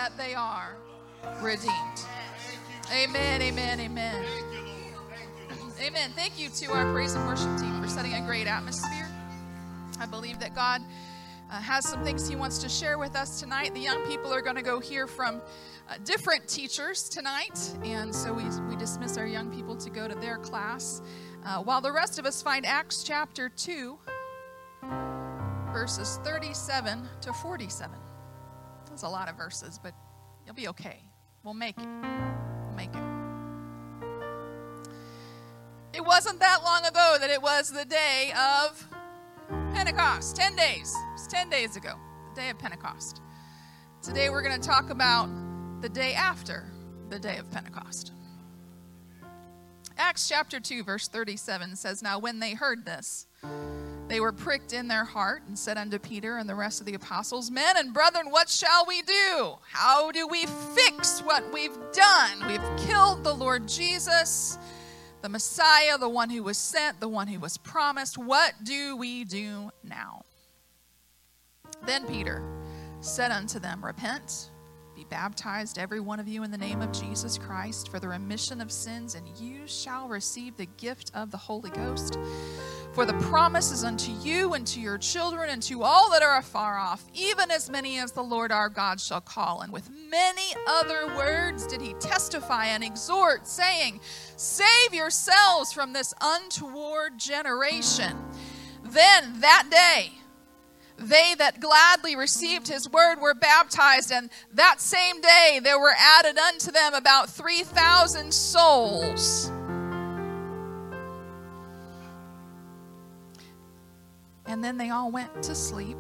that they are redeemed. Amen, amen, amen. Amen. Thank you to our praise and worship team for setting a great atmosphere. I believe that God has some things he wants to share with us tonight. The young people are going to go hear from different teachers tonight, and so we dismiss our young people to go to their class, while the rest of us find Acts chapter 2, verses 37 to 47. That's a lot of verses, but you'll be okay. We'll make it. We'll make it. It wasn't that long ago that it was the day of Pentecost. 10 days. It was 10 days ago, the day of Pentecost. Today we're going to talk about the day after the day of Pentecost. Acts chapter 2, verse 37 says, "Now when they heard this, they were pricked in their heart and said unto Peter and the rest of the apostles, 'Men and brethren, what shall we do? How do we fix what we've done? We've killed the Lord Jesus, the Messiah, the one who was sent, the one who was promised. What do we do now?' Then Peter said unto them, 'Repent, be baptized every one of you in the name of Jesus Christ for the remission of sins, and you shall receive the gift of the Holy Ghost. For the promise is unto you and to your children and to all that are afar off, even as many as the Lord our God shall call.' And with many other words did he testify and exhort, saying, 'Save yourselves from this untoward generation.' Then that day, they that gladly received his word were baptized, and that same day there were added unto them about 3,000 souls. And then they all went to sleep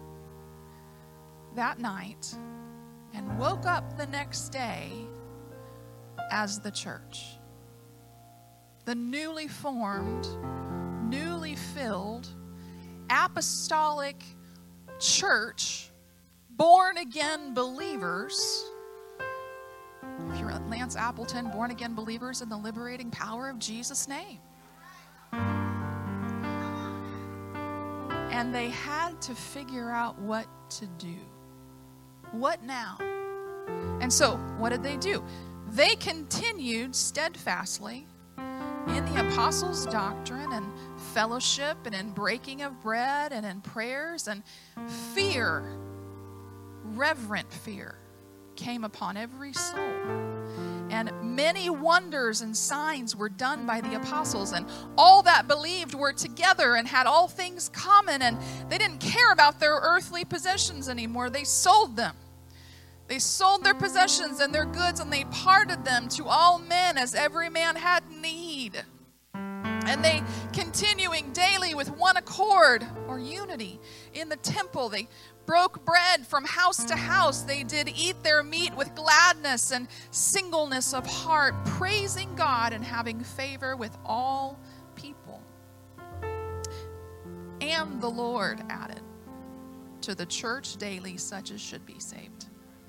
that night and woke up the next day as the church. The newly formed, newly filled, apostolic church, born-again believers. If you're Lance Appleton, born-again believers in the liberating power of Jesus' name. And they had to figure out what to do. What now? And so, what did they do? They continued steadfastly in the apostles' doctrine and fellowship and in breaking of bread and in prayers, and fear, reverent fear, came upon every soul. And many wonders and signs were done by the apostles, and all that believed were together and had all things common, and they didn't care about their earthly possessions anymore. They sold them. They sold their possessions and their goods, and they parted them to all men as every man had need. And they, continuing daily with one accord or unity in the temple, they broke bread from house to house. They did eat their meat with gladness and singleness of heart, praising God and having favor with all people. And the Lord added to the church daily such as should be saved."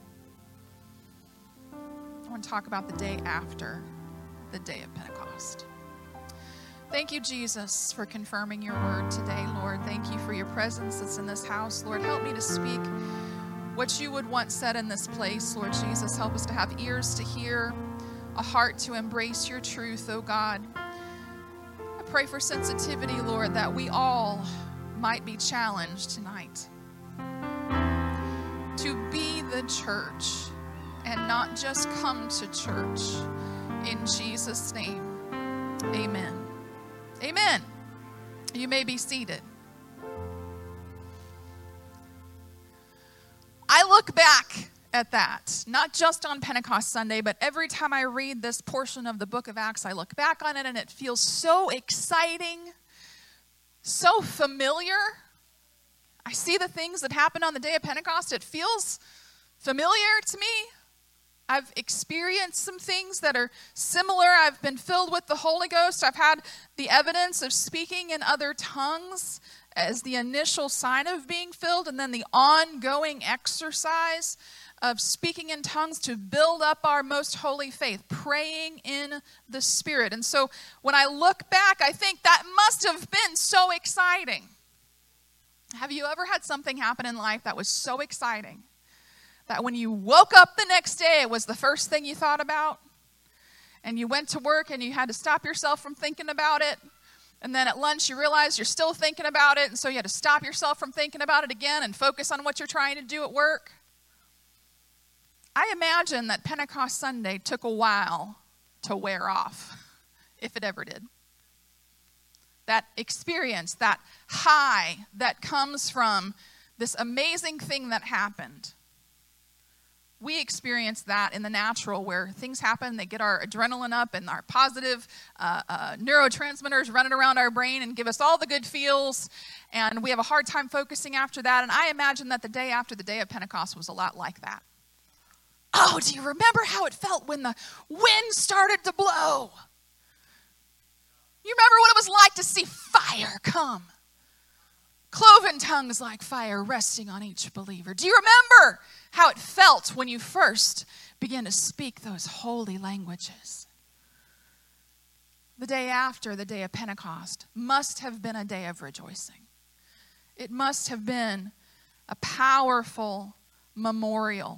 I want to talk about the day after the day of Pentecost. Thank you, Jesus, for confirming your word today, Lord. Thank you for your presence that's in this house. Lord, help me to speak what you would want said in this place, Lord Jesus. Help us to have ears to hear, a heart to embrace your truth, oh God. I pray for sensitivity, Lord, that we all might be challenged tonight to be the church and not just come to church. In Jesus' name, amen. Amen. You may be seated. I look back at that, not just on Pentecost Sunday, but every time I read this portion of the book of Acts, I look back on it and it feels so exciting, so familiar. I see the things that happened on the day of Pentecost. It feels familiar to me. I've experienced some things that are similar. I've been filled with the Holy Ghost. I've had the evidence of speaking in other tongues as the initial sign of being filled, and then the ongoing exercise of speaking in tongues to build up our most holy faith, praying in the Spirit. And so when I look back, I think that must have been so exciting. Have you ever had something happen in life that was so exciting That when you woke up the next day, it was the first thing you thought about? And you went to work and you had to stop yourself from thinking about it? And then at lunch you realized you're still thinking about it, and so you had to stop yourself from thinking about it again and focus on what you're trying to do at work? I imagine that Pentecost Sunday took a while to wear off, if it ever did. That experience, that high that comes from this amazing thing that happened. We experience that in the natural, where things happen, they get our adrenaline up and our positive neurotransmitters running around our brain and give us all the good feels, and we have a hard time focusing after that. And I imagine that the day after the day of Pentecost was a lot like that. Oh, do you remember how it felt when the wind started to blow? You remember what it was like to see fire come? Cloven tongues like fire resting on each believer. Do you remember how it felt when you first began to speak those holy languages? The day after the day of Pentecost must have been a day of rejoicing. It must have been a powerful memorial.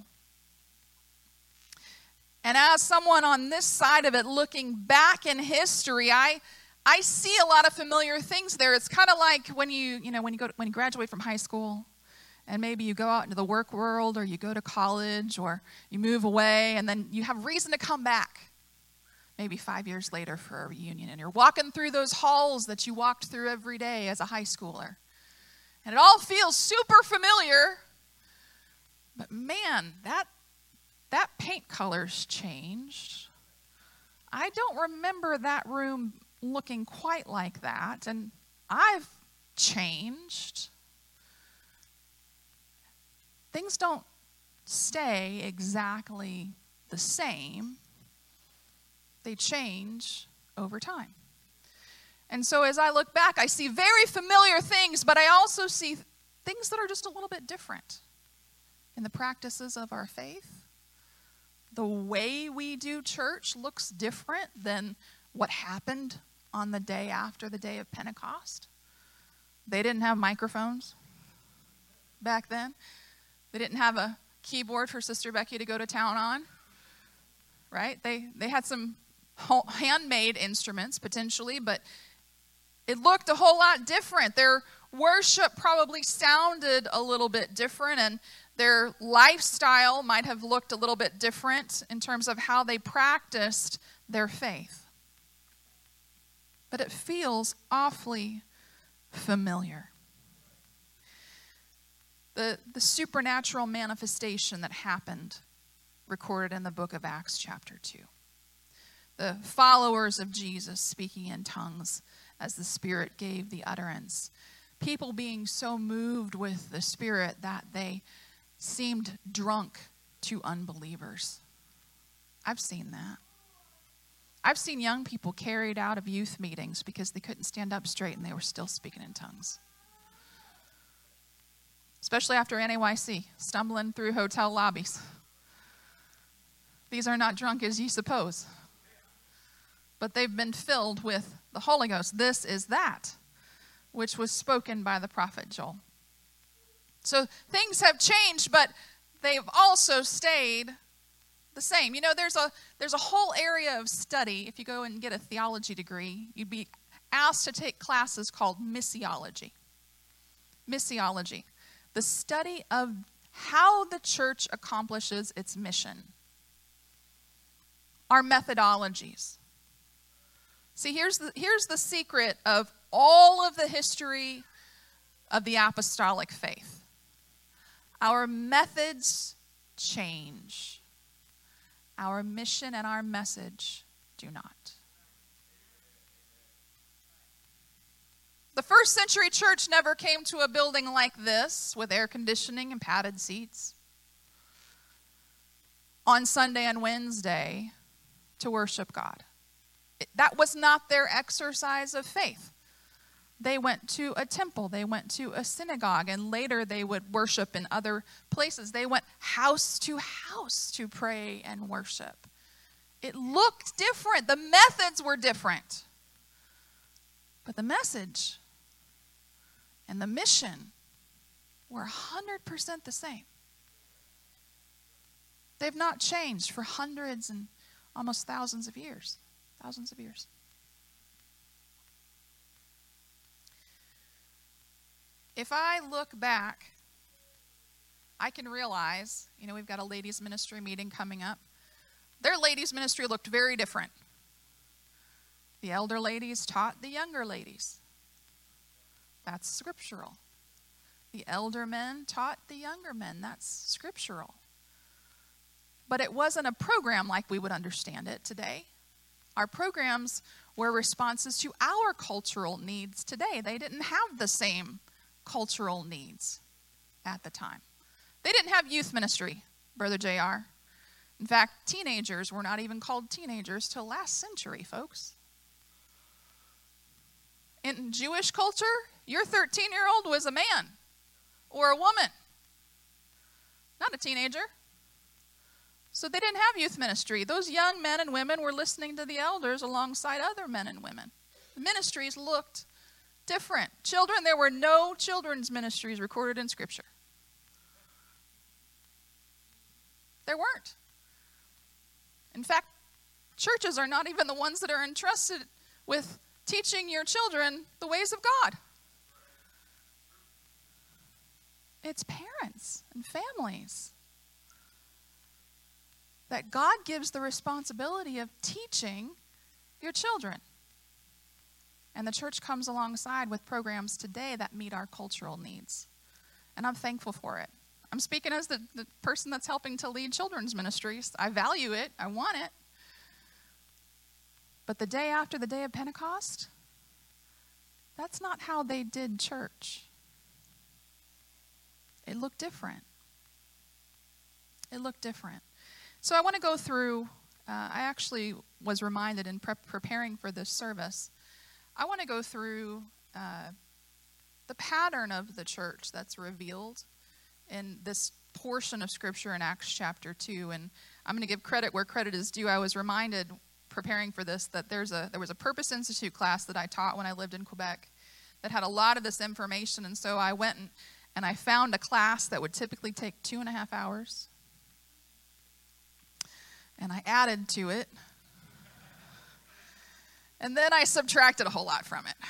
And as someone on this side of it looking back in history, I see a lot of familiar things there. It's kind of like when you graduate from high school, and maybe you go out into the work world, or you go to college, or you move away, and then you have reason to come back. Maybe 5 years later for a reunion, and you're walking through those halls that you walked through every day as a high schooler. And it all feels super familiar. But man, that paint color's changed. I don't remember that room looking quite like that, and I've changed. Things don't stay exactly the same. They change over time. And so as I look back, I see very familiar things, but I also see things that are just a little bit different in the practices of our faith. The way we do church looks different than what happened on the day after the day of Pentecost. They didn't have microphones back then. They didn't have a keyboard for Sister Becky to go to town on, right? They had some handmade instruments potentially, but it looked a whole lot different. Their worship probably sounded a little bit different, and their lifestyle might have looked a little bit different in terms of how they practiced their faith. But it feels awfully familiar. The supernatural manifestation that happened, recorded in the book of Acts chapter 2. The followers of Jesus speaking in tongues as the Spirit gave the utterance. People being so moved with the Spirit that they seemed drunk to unbelievers. I've seen that. I've seen young people carried out of youth meetings because they couldn't stand up straight and they were still speaking in tongues. Especially after NAYC, stumbling through hotel lobbies. These are not drunk as ye suppose, but they've been filled with the Holy Ghost. This is that which was spoken by the prophet Joel. So things have changed, but they've also stayed the same. You know, there's a whole area of study. If you go and get a theology degree, you'd be asked to take classes called missiology. Missiology, the study of how the church accomplishes its mission. Our methodologies. See, here's the secret of all of the history of the apostolic faith. Our methods change. Our mission and our message do not. The first century church never came to a building like this with air conditioning and padded seats on Sunday and Wednesday to worship God. That was not their exercise of faith. They went to a temple, they went to a synagogue, and later they would worship in other places. They went house to pray and worship. It looked different. The methods were different. But the message and the mission were 100% the same. They've not changed for hundreds and almost thousands of years. Thousands of years. If I look back, I can realize, we've got a ladies' ministry meeting coming up. Their ladies' ministry looked very different. The elder ladies taught the younger ladies. That's scriptural. The elder men taught the younger men. That's scriptural. But it wasn't a program like we would understand it today. Our programs were responses to our cultural needs today. They didn't have the same cultural needs at the time. They didn't have youth ministry, Brother JR. In fact, teenagers were not even called teenagers till last century, folks. In Jewish culture, your 13-year-old was a man or a woman, not a teenager. So they didn't have youth ministry. Those young men and women were listening to the elders alongside other men and women. The ministries looked different. Children, there were no children's ministries recorded in Scripture. There weren't. In fact, churches are not even the ones that are entrusted with teaching your children the ways of God. It's parents and families that God gives the responsibility of teaching your children. And the church comes alongside with programs today that meet our cultural needs. And I'm thankful for it. I'm speaking as the person that's helping to lead children's ministries. I value it. I want it. But the day after the day of Pentecost, that's not how they did church. It looked different. It looked different. So I want to go through, I actually was reminded in preparing for this service, I want to go through the pattern of the church that's revealed in this portion of Scripture in Acts chapter 2. And I'm going to give credit where credit is due. I was reminded, preparing for this, that there was a Purpose Institute class that I taught when I lived in Quebec that had a lot of this information. And so I went and I found a class that would typically take 2.5 hours. And I added to it. And then I subtracted a whole lot from it.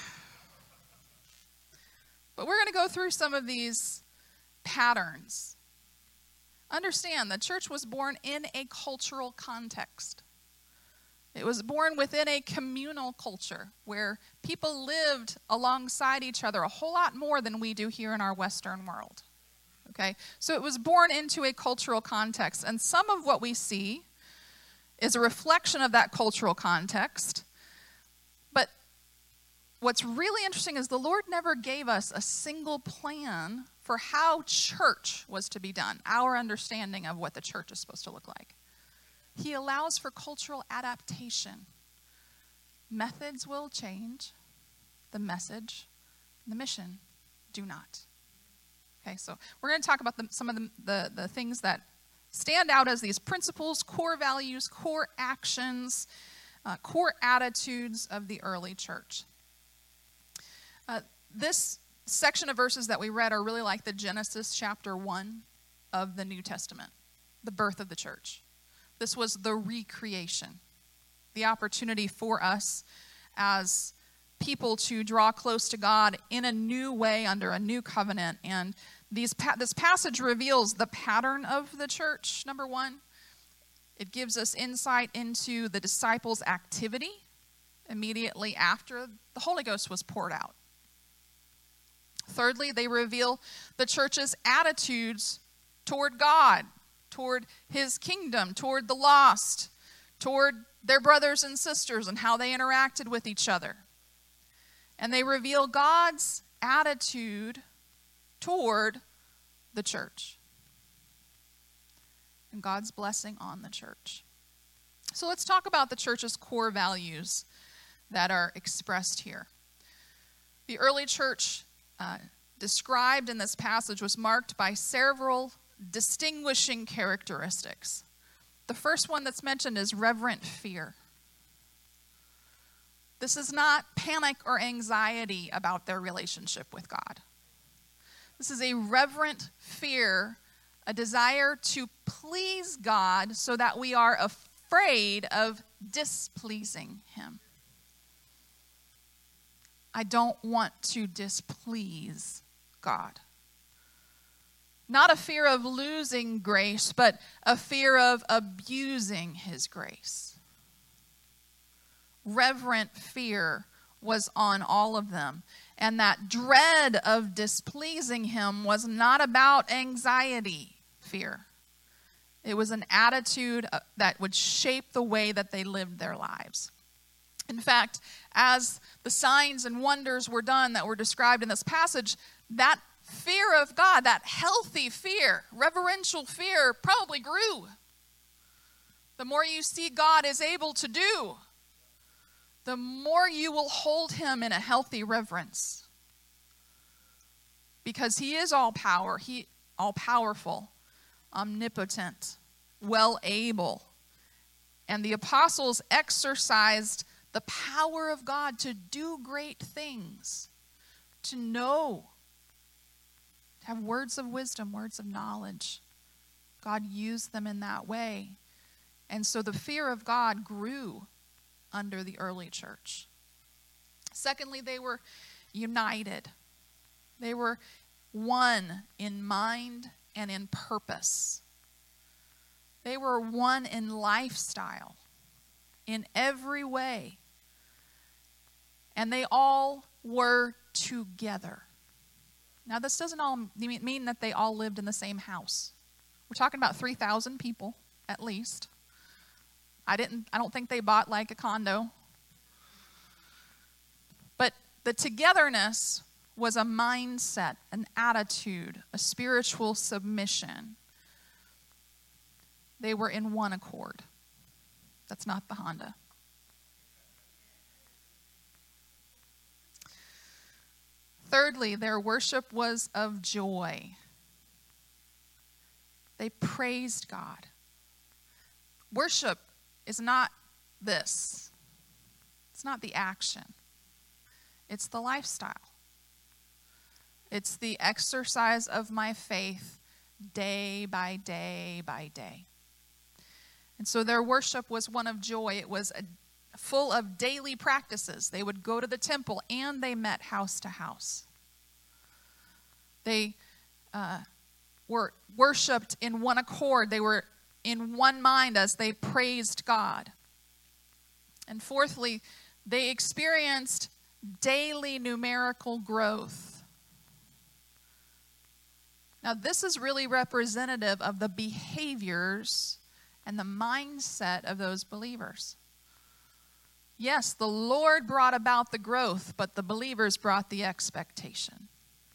But we're going to go through some of these patterns. Understand, the church was born in a cultural context. It was born within a communal culture where people lived alongside each other a whole lot more than we do here in our Western world. Okay? So it was born into a cultural context. And some of what we see is a reflection of that cultural context. But what's really interesting is the Lord never gave us a single plan for how church was to be done, our understanding of what the church is supposed to look like. He allows for cultural adaptation. Methods will change. The message, the mission do not. Okay, so we're going to talk about some of the things that stand out as these principles, core values, core actions, core attitudes of the early church. This section of verses that we read are really like the Genesis chapter 1 of the New Testament, the birth of the church. This was the recreation, the opportunity for us as people to draw close to God in a new way under a new covenant. And this passage reveals the pattern of the church, number one. It gives us insight into the disciples' activity immediately after the Holy Ghost was poured out. Thirdly, they reveal the church's attitudes toward God, toward his kingdom, toward the lost, toward their brothers and sisters and how they interacted with each other. And they reveal God's attitude toward the church and God's blessing on the church. So let's talk about the church's core values that are expressed here. The early church described in this passage was marked by several distinguishing characteristics. The first one that's mentioned is reverent fear. This is not panic or anxiety about their relationship with God. This is a reverent fear a desire to please God so that we are afraid of displeasing him. I don't want to displease God. Not a fear of losing grace, but a fear of abusing his grace. Reverent fear was on all of them. And that dread of displeasing him was not about anxiety, fear. It was an attitude that would shape the way that they lived their lives. In fact, as the signs and wonders were done that were described in this passage, that fear of God, that healthy fear, reverential fear, probably grew. The more you see God is able to do, the more you will hold him in a healthy reverence. Because he is all power, all powerful, omnipotent, well able. And the apostles exercised the power of God to do great things, to know, to have words of wisdom, words of knowledge. God used them in that way. And so the fear of God grew under the early church. Secondly, they were united. They were one in mind and in purpose. They were one in lifestyle, in every way. And they all were together. Now, this doesn't all mean that they all lived in the same house. We're talking about 3,000 people, at least. I don't think they bought like a condo. But the togetherness was a mindset, an attitude, a spiritual submission. They were in one accord. That's not the Honda. Thirdly, their worship was of joy. They praised God. Worship is not this. It's not the action. It's the lifestyle. It's the exercise of my faith day by day by day. And so their worship was one of joy. It was full of daily practices. They would go to the temple and they met house to house. They were worshiped in one accord. They were in one mind as they praised God. And fourthly, they experienced daily numerical growth. Now, this is really representative of the behaviors and the mindset of those believers. Yes, the Lord brought about the growth, but the believers brought the expectation.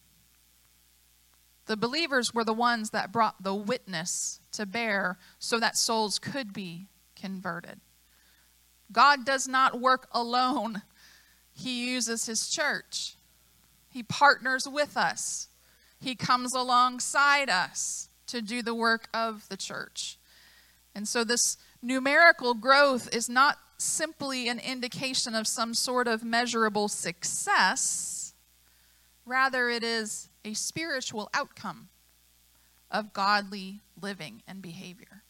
The believers were the ones that brought the witness to bear so that souls could be converted. God does not work alone. He uses his church. He partners with us. He comes alongside us to do the work of the church. And so this numerical growth is not simply an indication of some sort of measurable success. Rather, it is a spiritual outcome of godly living and behavior.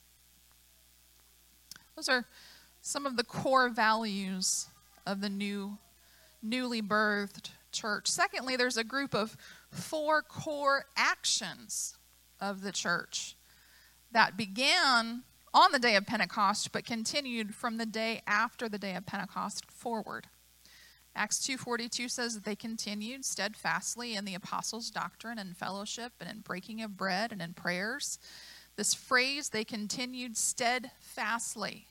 Those are some of the core values of the newly birthed church. Secondly, there's a group of 4 core actions of the church that began on the day of Pentecost, but continued from the day after the day of Pentecost forward. Acts 2:42 says that they continued steadfastly in the apostles' doctrine and fellowship and in breaking of bread and in prayers. This phrase, they continued steadfastly.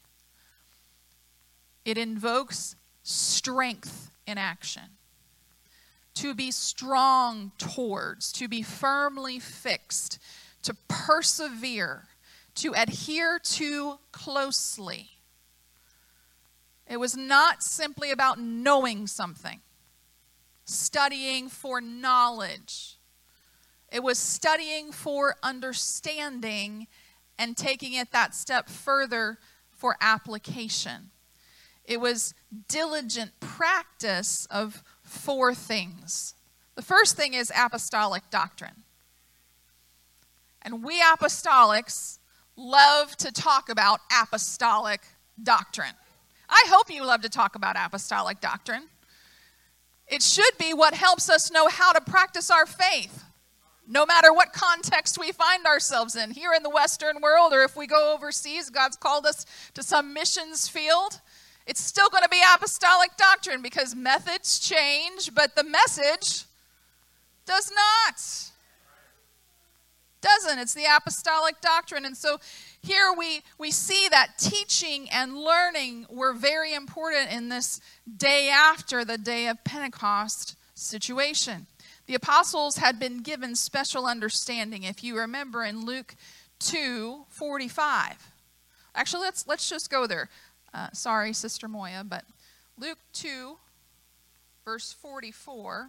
It invokes strength in action. To be strong towards, to be firmly fixed, to persevere, to adhere to closely. It was not simply about knowing something, studying for knowledge. It was studying for understanding and taking it that step further for application. It was diligent practice of 4 things. The first thing is apostolic doctrine. And we apostolics love to talk about apostolic doctrine. I hope you love to talk about apostolic doctrine. It should be what helps us know how to practice our faith, no matter what context we find ourselves in, here in the Western world, or if we go overseas, God's called us to some missions field. It's still going to be apostolic doctrine because methods change, but the message does not. Doesn't. It's the apostolic doctrine. And so here we see that teaching and learning were very important in this day after the day of Pentecost situation. The apostles had been given special understanding. If you remember in Luke 2:45. Actually, let's just go there. Sorry, Sister Moya, but Luke 2, verse 44.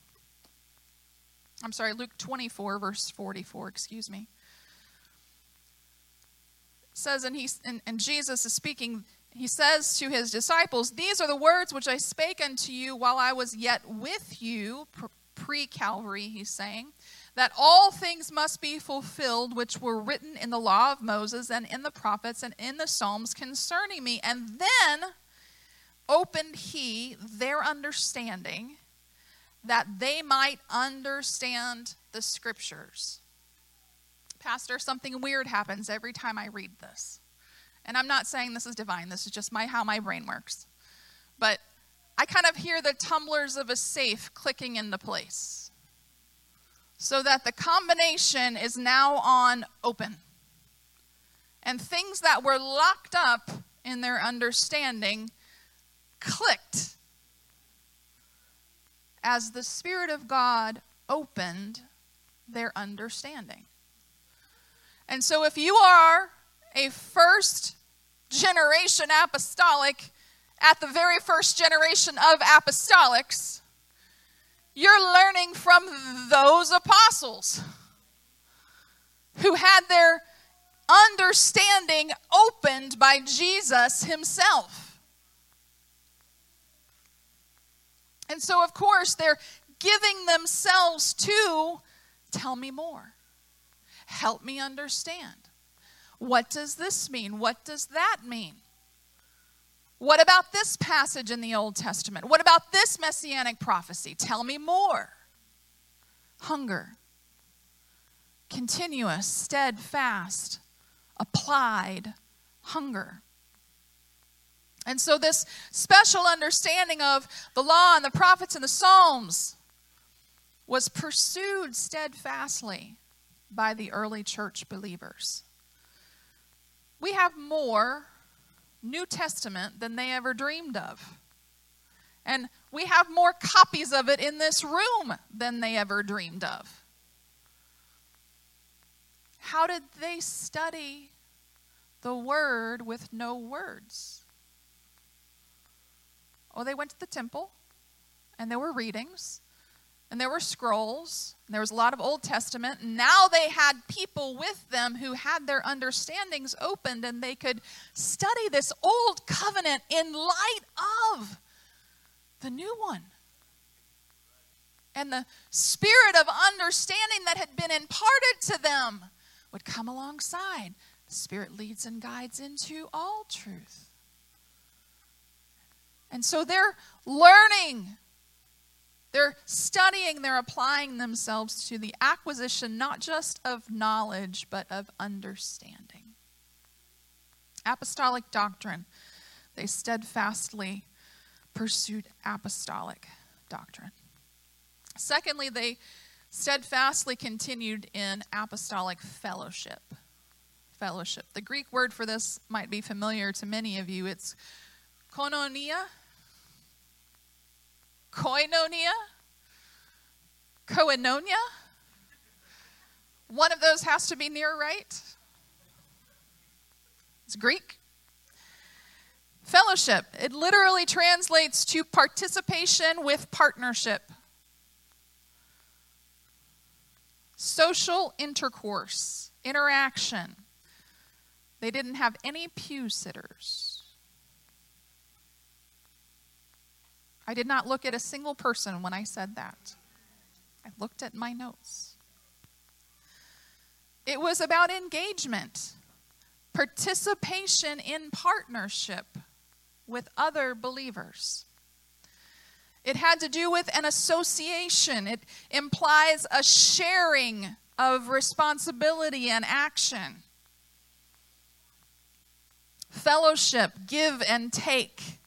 I'm sorry, Luke 24, verse 44, excuse me. It says, and Jesus is speaking, he says to his disciples, "These are the words which I spake unto you while I was yet with you," pre-Calvary, he's saying, "that all things must be fulfilled which were written in the law of Moses and in the prophets and in the Psalms concerning me. And then opened he their understanding, that they might understand the scriptures." Pastor, something weird happens every time I read this. And I'm not saying this is divine. This is just how my brain works. But I kind of hear the tumblers of a safe clicking into place, so that the combination is now on open. And things that were locked up in their understanding clicked as the Spirit of God opened their understanding. And so if you are a first generation apostolic at the very first generation of apostolics, you're learning from those apostles who had their understanding opened by Jesus himself. And so, of course, they're giving themselves to, tell me more. Help me understand. What does this mean? What does that mean? What about this passage in the Old Testament? What about this messianic prophecy? Tell me more. Hunger. Continuous, steadfast, applied hunger. And so this special understanding of the law and the prophets and the Psalms was pursued steadfastly by the early church believers. We have more New Testament than they ever dreamed of. And we have more copies of it in this room than they ever dreamed of. How did they study the Word with no words? Oh, they went to the temple, and there were readings, and there were scrolls, and there was a lot of Old Testament. And now they had people with them who had their understandings opened, and they could study this Old Covenant in light of the new one. And the spirit of understanding that had been imparted to them would come alongside. The Spirit leads and guides into all truth. And so they're learning, they're studying, they're applying themselves to the acquisition not just of knowledge, but of understanding. Apostolic doctrine. They steadfastly pursued apostolic doctrine. Secondly, they steadfastly continued in apostolic fellowship. Fellowship. The Greek word for this might be familiar to many of you. It's koinonia. Koinonia? Koinonia? One of those has to be near right. It's Greek. Fellowship. It literally translates to participation with partnership. Social intercourse, interaction. They didn't have any pew sitters. I did not look at a single person when I said that. I looked at my notes. It was about engagement, participation in partnership with other believers. It had to do with an association. It implies a sharing of responsibility and action. Fellowship, give and take.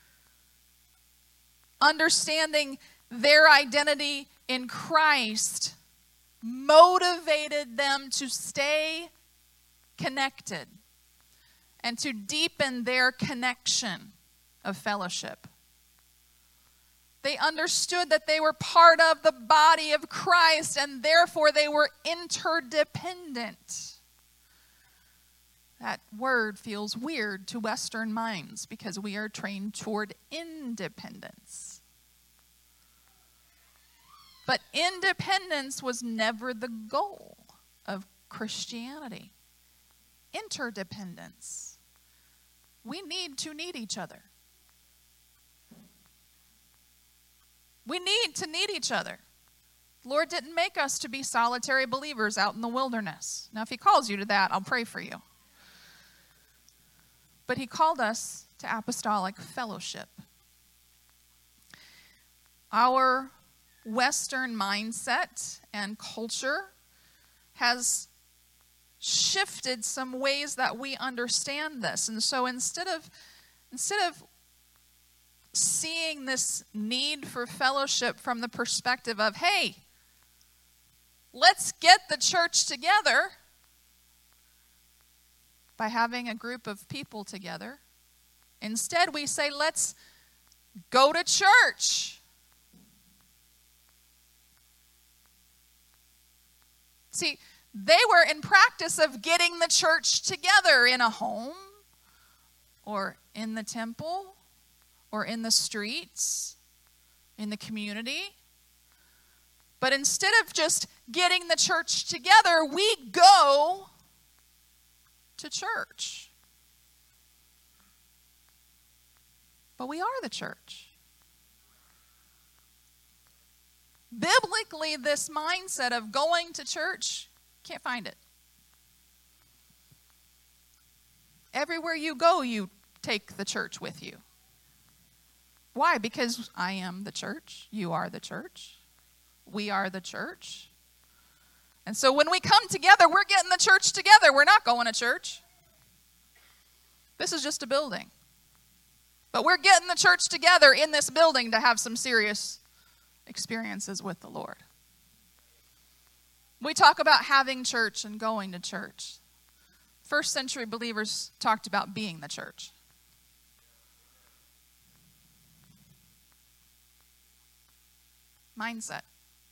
Understanding their identity in Christ motivated them to stay connected and to deepen their connection of fellowship. They understood that they were part of the body of Christ, and therefore they were interdependent. That word feels weird to Western minds because we are trained toward independence. But independence was never the goal of Christianity. Interdependence. We need to need each other. We need to need each other. The Lord didn't make us to be solitary believers out in the wilderness. Now, if He calls you to that, I'll pray for you. But He called us to apostolic fellowship. Our Western mindset and culture has shifted some ways that we understand this. And so instead of seeing this need for fellowship from the perspective of, hey, let's get the church together by having a group of people together, instead we say, let's go to church. See, they were in practice of getting the church together in a home or in the temple or in the streets, in the community. But instead of just getting the church together, we go to church. But we are the church. Biblically, this mindset of going to church, can't find it. Everywhere you go, you take the church with you. Why? Because I am the church. You are the church. We are the church. And so when we come together, we're getting the church together. We're not going to church. This is just a building. But we're getting the church together in this building to have some serious experiences with the Lord. We talk about having church and going to church. First century believers talked about being the church. Mindset.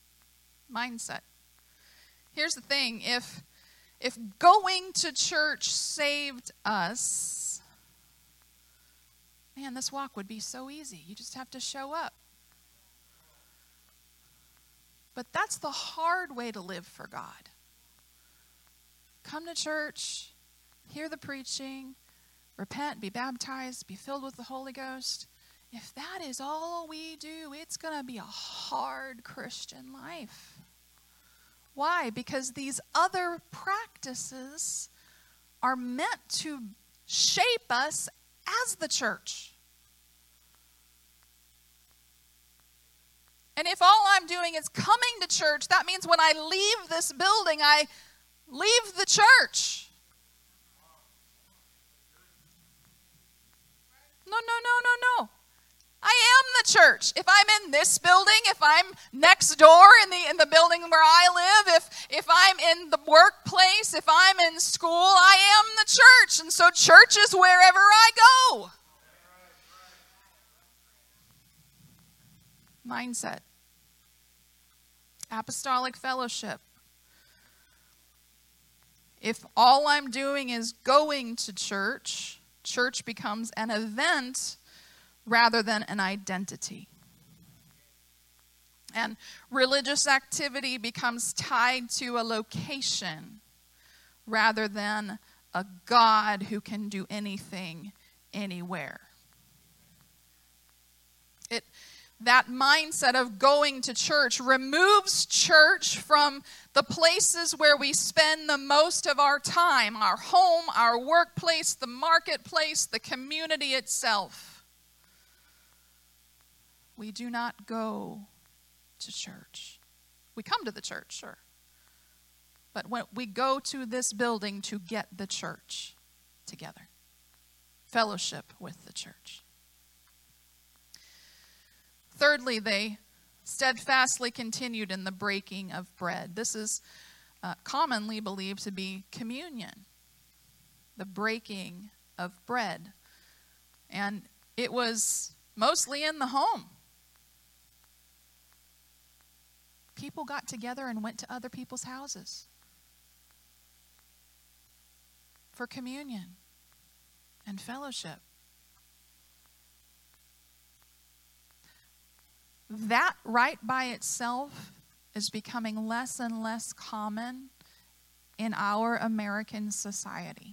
Here's the thing, if going to church saved us, man, this walk would be so easy. You just have to show up. But that's the hard way to live for God. Come to church, hear the preaching, repent, be baptized, be filled with the Holy Ghost. If that is all we do, it's going to be a hard Christian life. Why? Because these other practices are meant to shape us as the church. And if all I'm doing is coming to church, that means when I leave this building, I leave the church. No. I am the church. If I'm in this building, if I'm next door in the building where I live, if I'm in the workplace, if I'm in school, I am the church. And so church is wherever I go. Mindset. Apostolic fellowship. If all I'm doing is going to church, church becomes an event rather than an identity. And religious activity becomes tied to a location rather than a God who can do anything, anywhere. that mindset of going to church removes church from the places where we spend the most of our time, our home, our workplace, the marketplace, the community itself. We do not go to church. We come to the church, sure. But when we go to this building to get the church together, fellowship with the church. Thirdly, they steadfastly continued in the breaking of bread. This is commonly believed to be communion, the breaking of bread. And it was mostly in the home. People got together and went to other people's houses for communion and fellowship. That right by itself is becoming less and less common in our American society.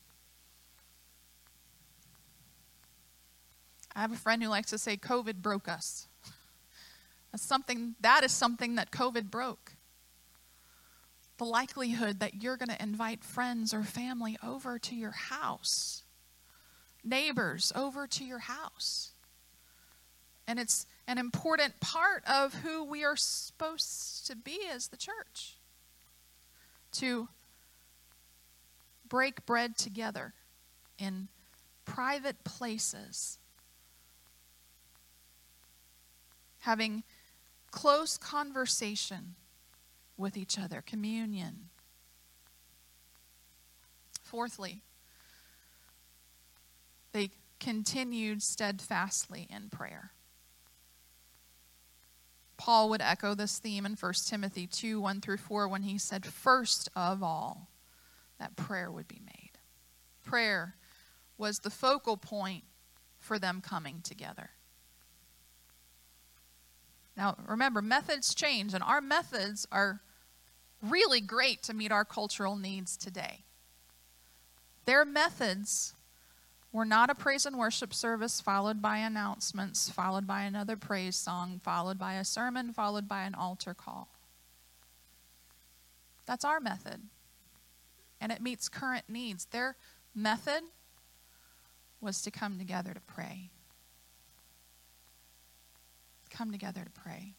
I have a friend who likes to say COVID broke us. That is something that COVID broke. The likelihood that you're going to invite friends or family over to your house, neighbors over to your house. And it's an important part of who we are supposed to be as the church. To break bread together in private places. Having close conversation with each other, communion. Fourthly, they continued steadfastly in prayer. Paul would echo this theme in 1 Timothy 2, 1 through 4, when he said, first of all, that prayer would be made. Prayer was the focal point for them coming together. Now, remember, methods change, and our methods are really great to meet our cultural needs today. Their methods were not a praise and worship service followed by announcements, followed by another praise song, followed by a sermon, followed by an altar call. That's our method, and it meets current needs. Their method was to come together to pray. Come together to pray.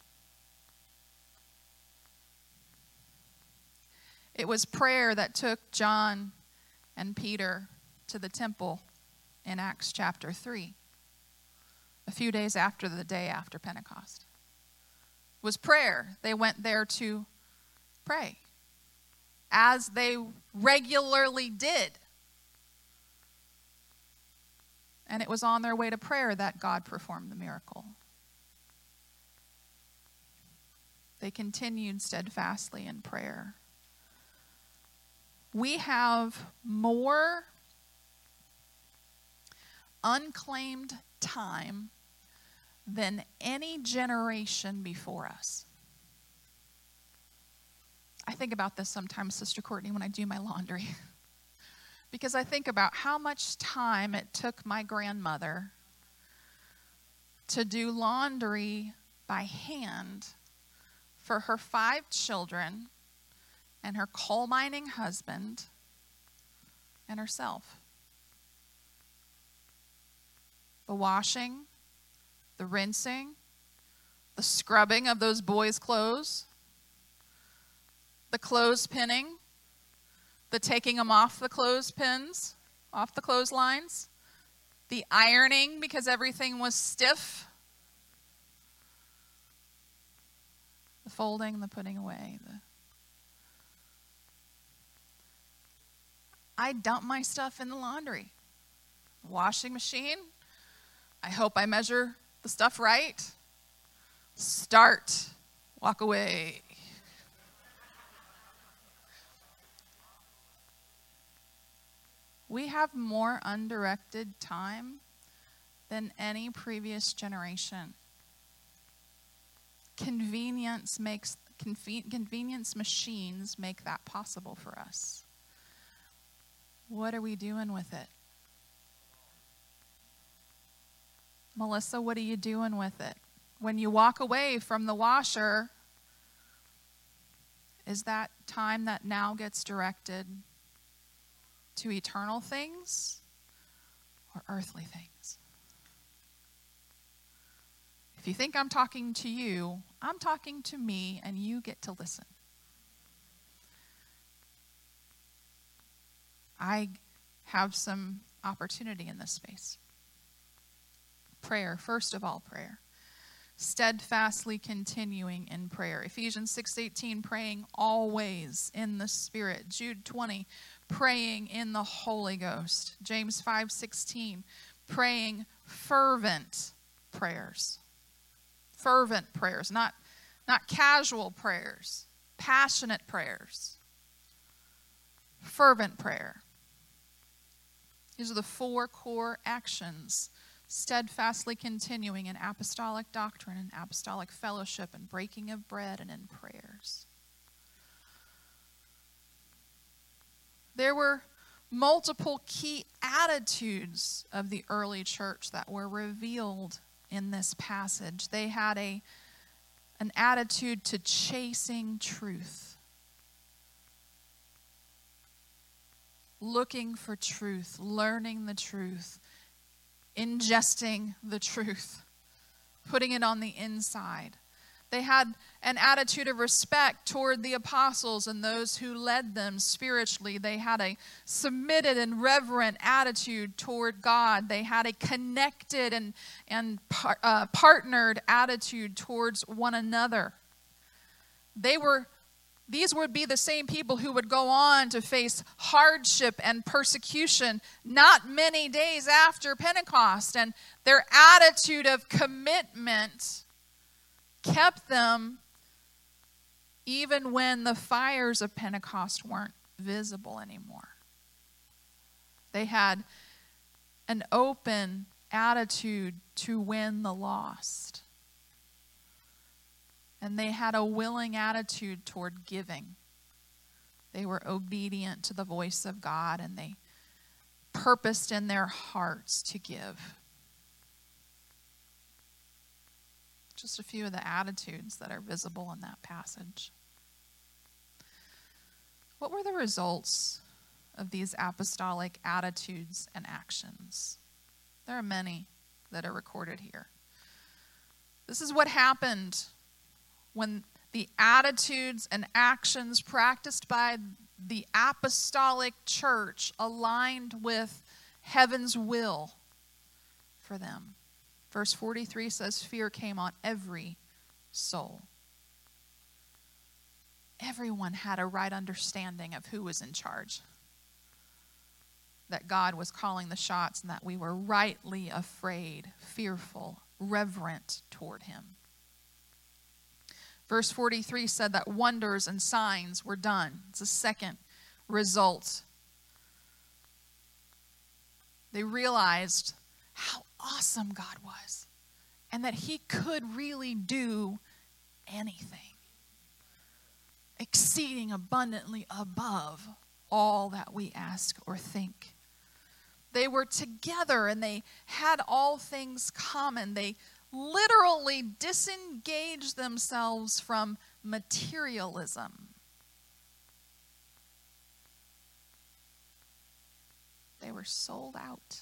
It was prayer that took John and Peter to the temple in Acts chapter 3, a few days after the day after Pentecost. It was prayer. They went there to pray, as they regularly did. And it was on their way to prayer that God performed the miracle. They continued steadfastly in prayer. We have more unclaimed time than any generation before us. I think about this sometimes, Sister Courtney, when I do my laundry. Because I think about how much time it took my grandmother to do laundry by hand for her 5 children and her coal mining husband and herself. The washing, the rinsing, the scrubbing of those boys' clothes, the clothes pinning, the taking them off the clothespins, off the clotheslines, the ironing because everything was stiff, the folding, the putting away. I dump my stuff in the laundry. Washing machine. I hope I measure the stuff right. Start. Walk away. We have more undirected time than any previous generation. Convenience machines make that possible for us. What are we doing with it? Melissa, what are you doing with it? When you walk away from the washer, is that time that now gets directed to eternal things or earthly things? If you think I'm talking to you, I'm talking to me, and you get to listen. I have some opportunity in this space. Prayer, first of all, prayer. Steadfastly continuing in prayer. Ephesians 6:18, praying always in the Spirit. Jude 20, praying in the Holy Ghost. James 5:16, praying fervent prayers. Fervent prayers, not casual prayers, passionate prayers. Fervent prayer. These are the 4 core actions. Steadfastly continuing in apostolic doctrine and apostolic fellowship and breaking of bread and in prayers. There were multiple key attitudes of the early church that were revealed in this passage. They had an attitude to chasing truth. Looking for truth, learning the truth, ingesting the truth, putting it on the inside. They had an attitude of respect toward the apostles and those who led them spiritually. They had a submitted and reverent attitude toward God. They had a connected and partnered attitude towards one another. These would be the same people who would go on to face hardship and persecution not many days after Pentecost. And their attitude of commitment kept them even when the fires of Pentecost weren't visible anymore. They had an open attitude to win the lost. And they had a willing attitude toward giving. They were obedient to the voice of God, and they purposed in their hearts to give. Just a few of the attitudes that are visible in that passage. What were the results of these apostolic attitudes and actions? There are many that are recorded here. This is what happened when the attitudes and actions practiced by the apostolic church aligned with heaven's will for them. Verse 43 says, fear came on every soul. Everyone had a right understanding of who was in charge. That God was calling the shots and that we were rightly afraid, fearful, reverent toward him. Verse 43 said that wonders and signs were done. It's a second result. They realized how awesome God was and that he could really do anything, exceeding abundantly above all that we ask or think. They were together and they had all things common. They literally disengaged themselves from materialism. They were sold out.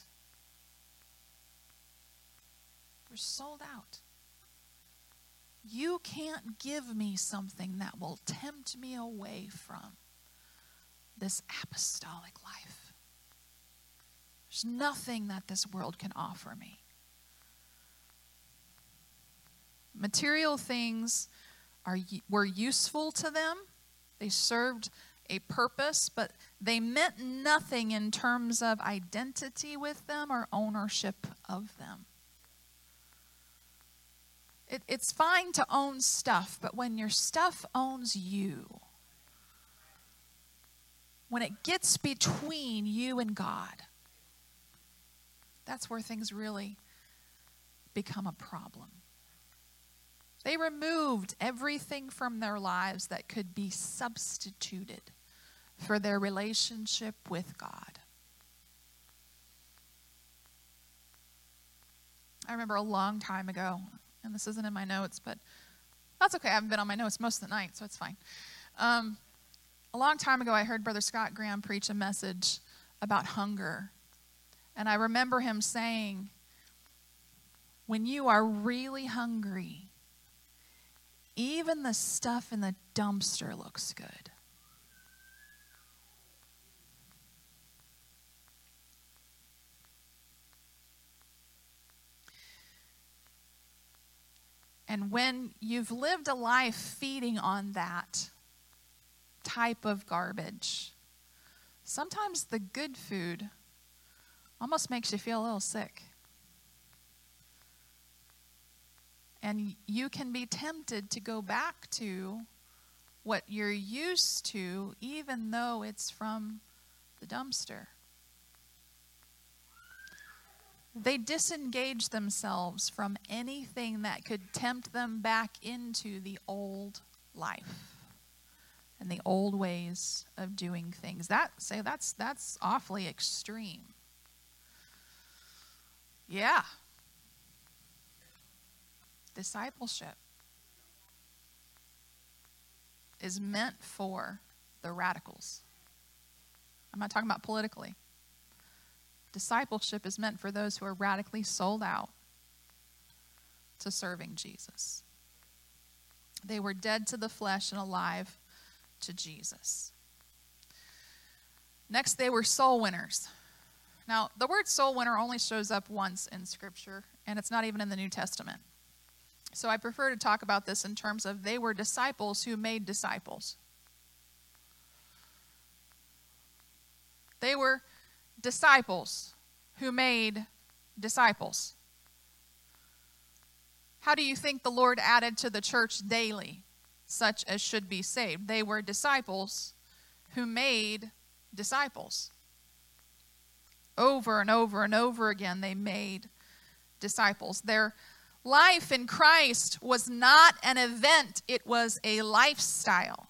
They were sold out. You can't give me something that will tempt me away from this apostolic life. There's nothing that this world can offer me. Material things were useful to them. They served a purpose, but they meant nothing in terms of identity with them or ownership of them. It's fine to own stuff, but when your stuff owns you, when it gets between you and God, that's where things really become a problem. They removed everything from their lives that could be substituted for their relationship with God. I remember a long time ago, and this isn't in my notes, but that's okay. I haven't been on my notes most of the night, so it's fine. A long time ago, I heard Brother Scott Graham preach a message about hunger. And I remember him saying, when you are really hungry, even the stuff in the dumpster looks good. And when you've lived a life feeding on that type of garbage, sometimes the good food almost makes you feel a little sick. And you can be tempted to go back to what you're used to, even though it's from the dumpster. They disengage themselves from anything that could tempt them back into the old life and the old ways of doing things. That's awfully extreme. Yeah. Discipleship is meant for the radicals. I'm not talking about politically. Discipleship is meant for those who are radically sold out to serving Jesus. They were dead to the flesh and alive to Jesus. Next, they were soul winners. Now, the word soul winner only shows up once in Scripture, and it's not even in the New Testament. So I prefer to talk about this in terms of they were disciples who made disciples. They were disciples who made disciples. How do you think the Lord added to the church daily, such as should be saved? They were disciples who made disciples. Over and over and over again, they made disciples. Their life in Christ was not an event, it was a lifestyle.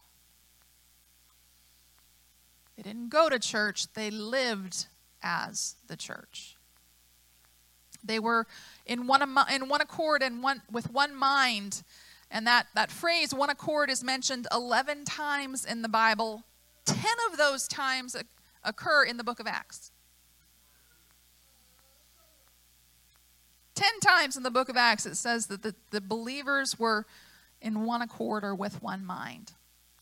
They didn't go to church, they lived as the church. They were in one accord and with one mind. And that phrase, one accord, is mentioned 11 times in the Bible. 10 of those times occur in the book of Acts. 10 times in the book of Acts it says that the believers were in one accord or with one mind.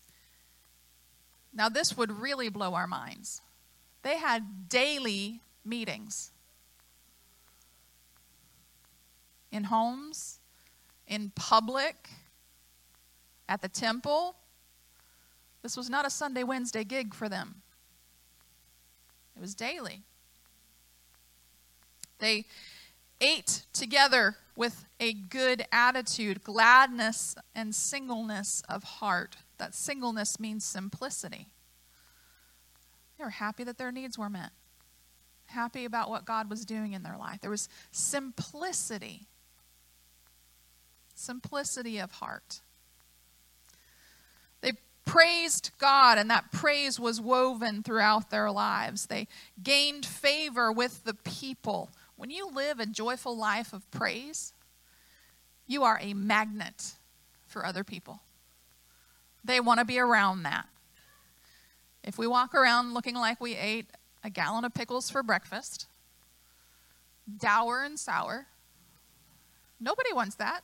Now this would really blow our minds. They had daily meetings. In homes, in public, at the temple. This was not a Sunday, Wednesday gig for them. It was daily. They ate together with a good attitude, gladness and singleness of heart. That singleness means simplicity. They were happy that their needs were met. Happy about what God was doing in their life. There was simplicity. Simplicity of heart. They praised God, and that praise was woven throughout their lives. They gained favor with the people. When you live a joyful life of praise, you are a magnet for other people. They want to be around that. If we walk around looking like we ate a gallon of pickles for breakfast, dour and sour, nobody wants that.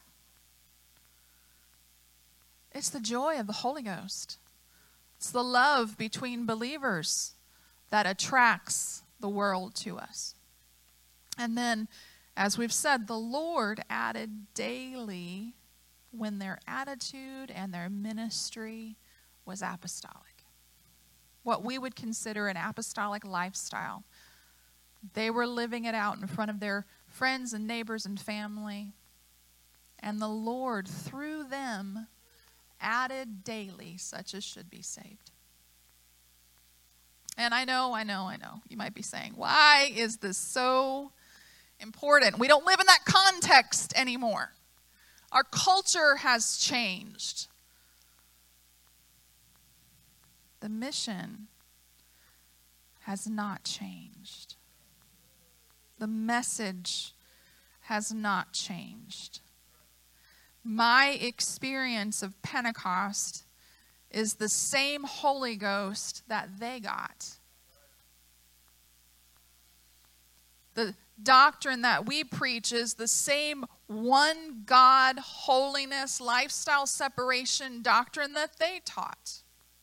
It's the joy of the Holy Ghost. It's the love between believers that attracts the world to us. And then, as we've said, the Lord added daily when their attitude and their ministry was apostolic. What we would consider an apostolic lifestyle. They were living it out in front of their friends and neighbors and family. And the Lord, through them, added daily such as should be saved. And I know, you might be saying, why is this so important? We don't live in that context anymore. Our culture has changed. The mission has not changed. The message has not changed. My experience of Pentecost is the same Holy Ghost that they got. The doctrine that we preach is the same one God, holiness, lifestyle separation doctrine that they taught.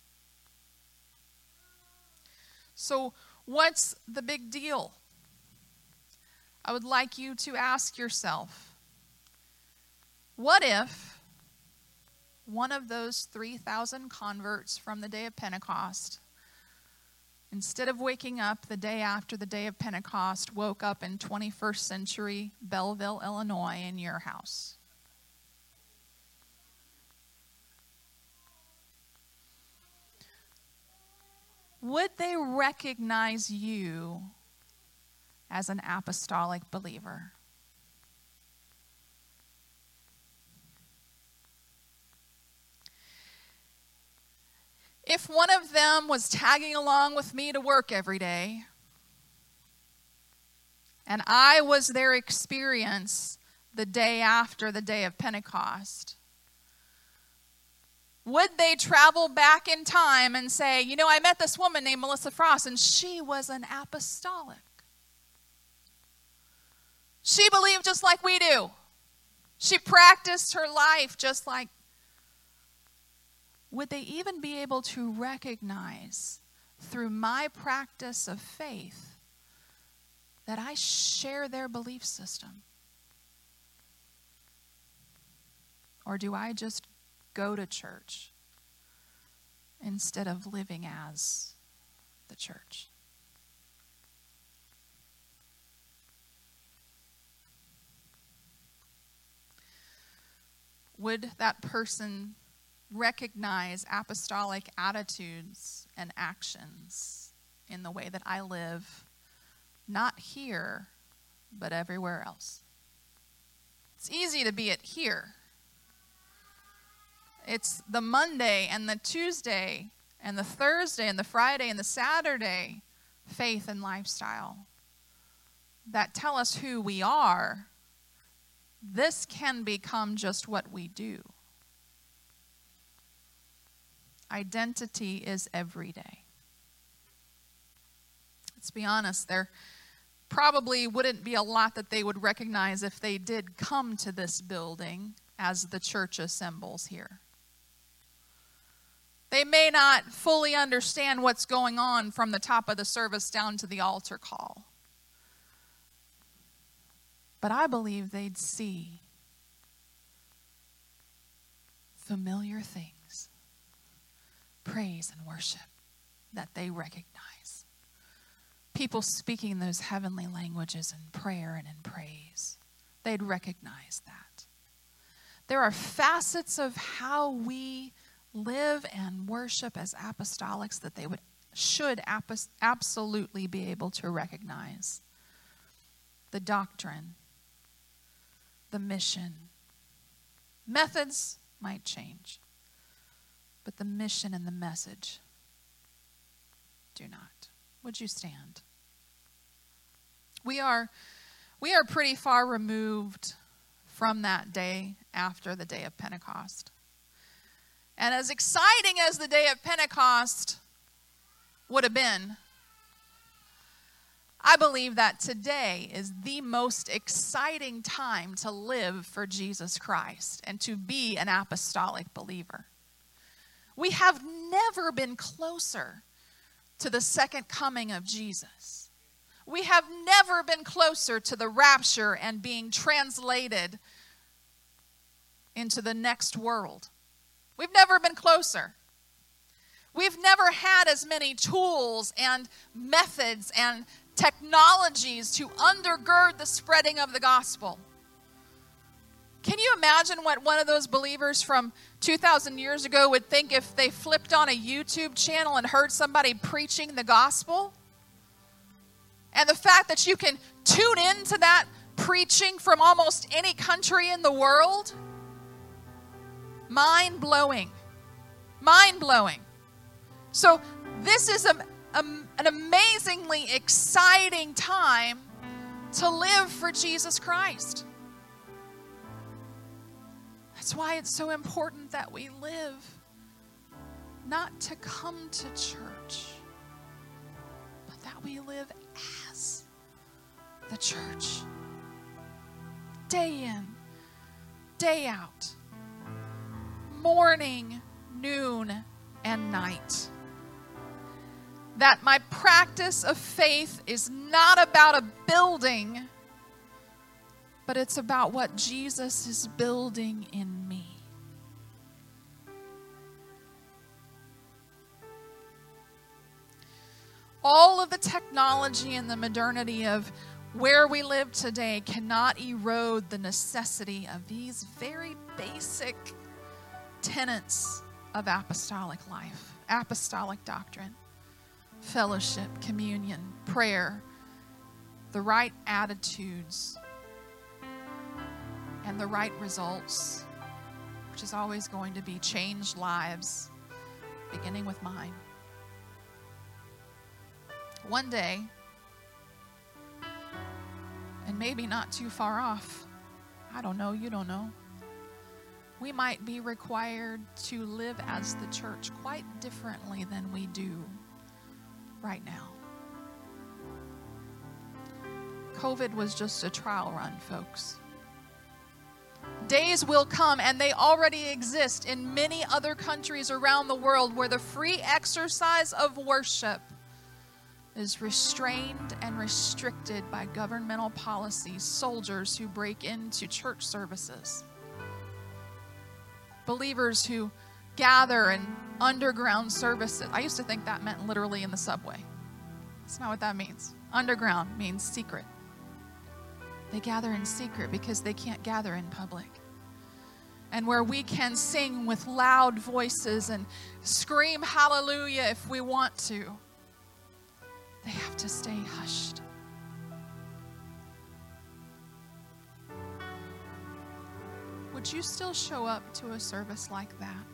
So, what's the big deal? I would like you to ask yourself, what if one of those 3,000 converts from the day of Pentecost, instead of waking up the day after the day of Pentecost, woke up in 21st century Belleville, Illinois in your house? Would they recognize you as an apostolic believer? If one of them was tagging along with me to work every day, and I was their experience the day after the day of Pentecost, would they travel back in time and say, you know, I met this woman named Melissa Frost, and she was an apostolic. She believed just like we do. She practiced her life just like. Would they even be able to recognize through my practice of faith that I share their belief system? Or do I just go to church instead of living as the church? Would that person recognize apostolic attitudes and actions in the way that I live, not here, but everywhere else? It's easy to be it here. It's the Monday and the Tuesday and the Thursday and the Friday and the Saturday faith and lifestyle that tell us who we are. This can become just what we do. Identity is every day. Let's be honest, there probably wouldn't be a lot that they would recognize if they did come to this building as the church assembles here. They may not fully understand what's going on from the top of the service down to the altar call. But I believe they'd see familiar things, praise and worship that they recognize. People speaking those heavenly languages in prayer and in praise. They'd recognize that. There are facets of how we live and worship as apostolics that they should absolutely be able to recognize. The doctrine, the mission. Methods might change, but the mission and the message do not. Would you stand? We are pretty far removed from that day after the day of Pentecost. And as exciting as the day of Pentecost would have been, I believe that today is the most exciting time to live for Jesus Christ and to be an apostolic believer. We have never been closer to the second coming of Jesus. We have never been closer to the rapture and being translated into the next world. We've never been closer. We've never had as many tools and methods and technologies to undergird the spreading of the gospel. Can you imagine what one of those believers from 2,000 years ago would think if they flipped on a YouTube channel and heard somebody preaching the gospel? And the fact that you can tune into that preaching from almost any country in the world? Mind-blowing. Mind-blowing. So this is an amazingly exciting time to live for Jesus Christ. That's why it's so important that we live not to come to church, but that we live as the church. Day in, day out, morning, noon, and night. That my practice of faith is not about a building, but it's about what Jesus is building in me. All of the technology and the modernity of where we live today cannot erode the necessity of these very basic tenets of apostolic life, apostolic doctrine, fellowship, communion, prayer, the right attitudes, and the right results, which is always going to be changed lives, beginning with mine. One day, and maybe not too far off, I don't know, you don't know, we might be required to live as the church quite differently than we do right now. COVID was just a trial run, folks. Days will come, and they already exist in many other countries around the world, where the free exercise of worship is restrained and restricted by governmental policies, soldiers who break into church services, believers who gather in underground services. I used to think that meant literally in the subway. That's not what that means. Underground means secret. They gather in secret because they can't gather in public. And where we can sing with loud voices and scream hallelujah if we want to, they have to stay hushed. Would you still show up to a service like that?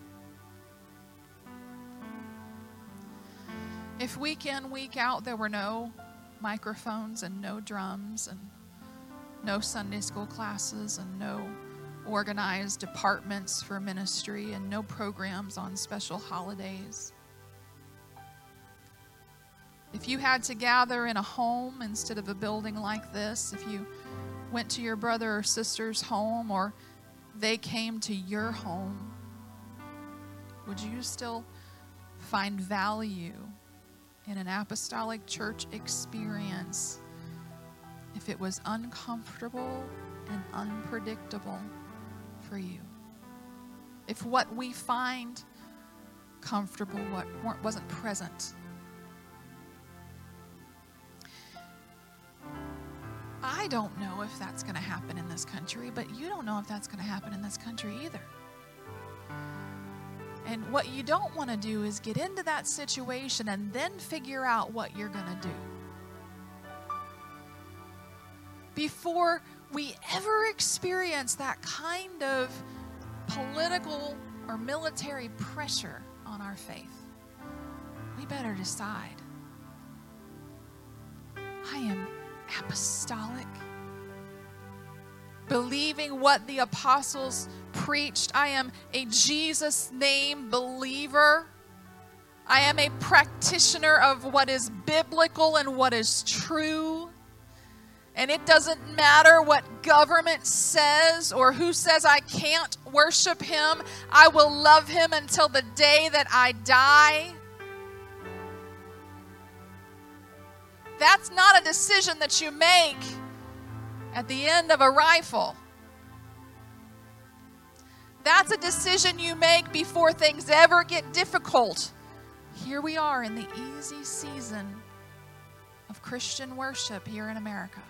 If week in, week out, there were no microphones and no drums and no Sunday school classes and no organized departments for ministry and no programs on special holidays. If you had to gather in a home instead of a building like this, if you went to your brother or sister's home, or they came to your home, would you still find value in an apostolic church experience if it was uncomfortable and unpredictable for you? If what we find comfortable wasn't present? I don't know if that's going to happen in this country, but you don't know if that's going to happen in this country either. And what you don't want to do is get into that situation and then figure out what you're going to do. Before we ever experience that kind of political or military pressure on our faith, we better decide. I am apostolic, believing what the apostles preached. I am a Jesus name believer. I am a practitioner of what is biblical and what is true. And it doesn't matter what government says or who says I can't worship him. I will love him until the day that I die. That's not a decision that you make at the end of a rifle. That's a decision you make before things ever get difficult. Here we are in the easy season of Christian worship here in America.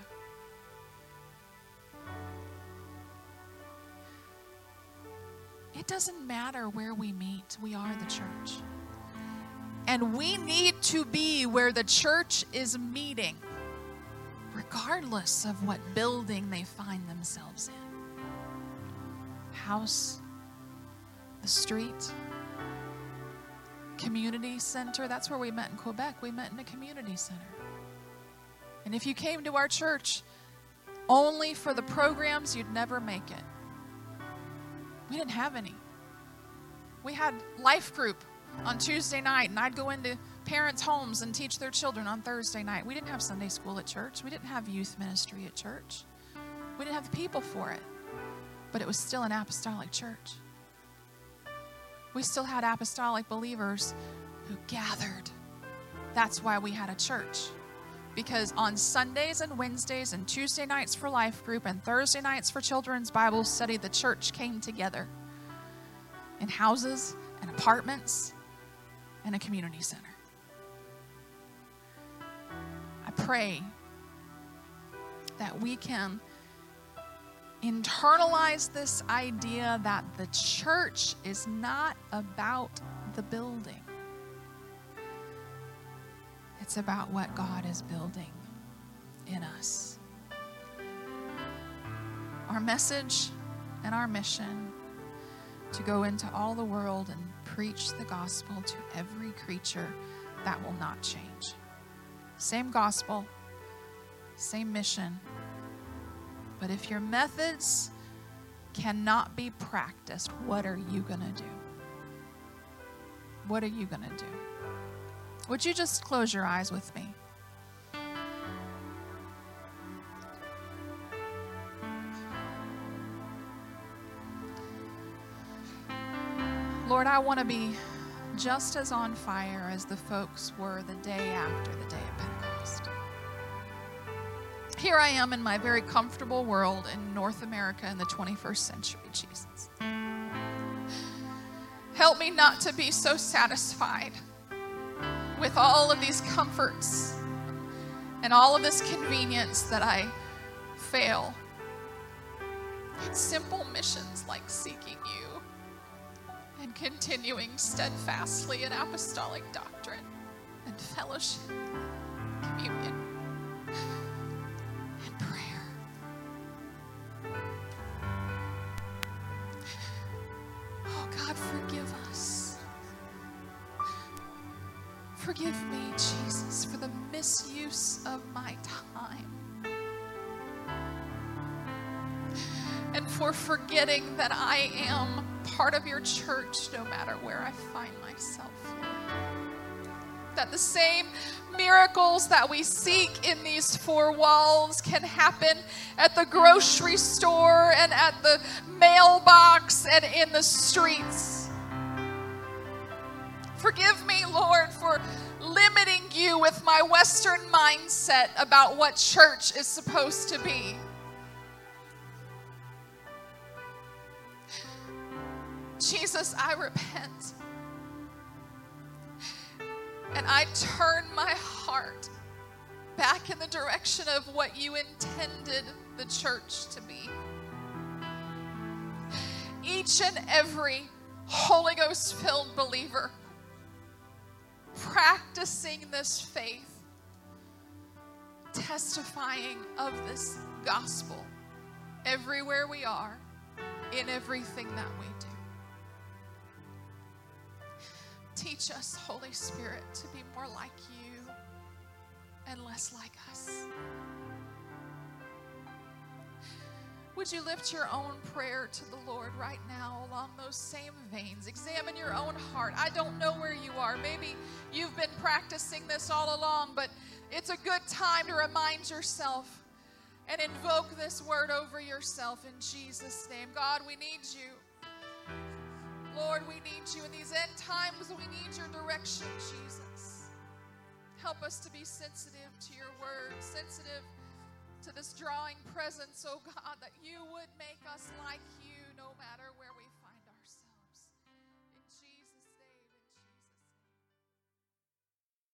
It doesn't matter where we meet. We are the church. And we need to be where the church is meeting, regardless of what building they find themselves in. House, the street, community center. That's where we met in Quebec. We met in a community center. And if you came to our church only for the programs, you'd never make it. We didn't have any. We had life group on Tuesday night, and I'd go into parents' homes and teach their children on Thursday night. We didn't have Sunday school at church. We didn't have youth ministry at church. We didn't have the people for it. But it was still an apostolic church. We still had apostolic believers who gathered. That's why we had a church. Because on Sundays and Wednesdays and Tuesday nights for life group and Thursday nights for children's Bible study, the church came together in houses and apartments and a community center. I pray that we can internalize this idea that the church is not about the building. It's about what God is building in us. Our message and our mission to go into all the world and preach the gospel to every creature, that will not change. Same gospel, same mission. But if your methods cannot be practiced, what are you going to do? What are you going to do? Would you just close your eyes with me? Lord, I want to be just as on fire as the folks were the day after the day of Pentecost. Here I am in my very comfortable world in North America in the 21st century, Jesus. Help me not to be so satisfied with all of these comforts and all of this convenience that I fail in simple missions like seeking you and continuing steadfastly in apostolic doctrine and fellowship, communion, and prayer. Oh God, forgive us. Forgive me, Jesus, for the misuse of my time. And for forgetting that I am part of your church no matter where I find myself, Lord. That the same miracles that we seek in these four walls can happen at the grocery store and at the mailbox and in the streets. Forgive me, Lord, for limiting you with my Western mindset about what church is supposed to be. Jesus, I repent. And I turn my heart back in the direction of what you intended the church to be. Each and every Holy Ghost-filled believer practicing this faith, testifying of this gospel everywhere we are, in everything that we do. Teach us, Holy Spirit, to be more like you and less like us. Would you lift your own prayer to the Lord right now along those same veins? Examine your own heart. I don't know where you are. Maybe you've been practicing this all along, but it's a good time to remind yourself and invoke this word over yourself in Jesus' name. God, we need you. Lord, we need you. In these end times, we need your direction, Jesus. Help us to be sensitive to your word, sensitive to this drawing presence, oh God, that you would make us like you.